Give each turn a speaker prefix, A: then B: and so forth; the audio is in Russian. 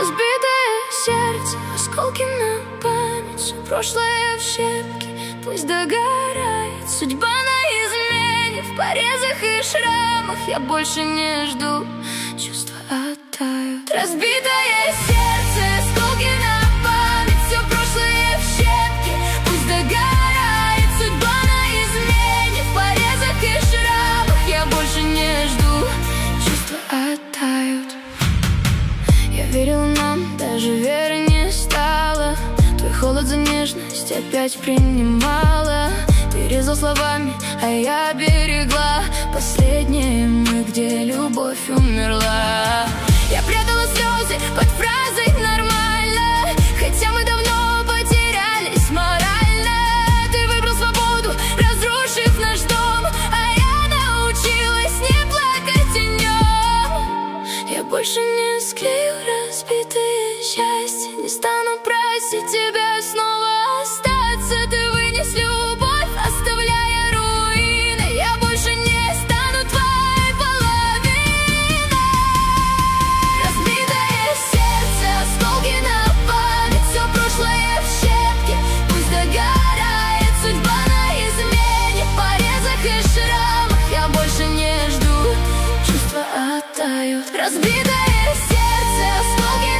A: Разбитое сердце, осколки на память, все прошлое в щепки, пусть догорает. Судьба на измене, в порезах и шрамах. Я больше не жду, чувства оттают. Разбитое сердце, осколки на память, все прошлое в щепки, пусть догорает. Судьба на измене, в порезах и шрамах. Я больше не жду, чувства оттают. Я верил нам, даже веры не стало. Твой холод за нежность опять принимала. Ты резал словами, а я берегла последние мы, где любовь умерла. Я прятала слезы под фразой «нормально», хотя мы давно потерялись морально. Ты выбрал свободу, разрушив наш дом, а я научилась не плакать о нем. Я больше не склею разбитые счастья, не стану просить тебя снова остаться. Ты вынес любовь, оставляя руины. Я больше не стану твоей половиной. Разбитое сердце, осколки на память, все прошлое в щепки, пусть догорает. Судьба на измене, в порезах и шрамах. Я больше не жду, чувства оттают. Разбитое сердце, осколки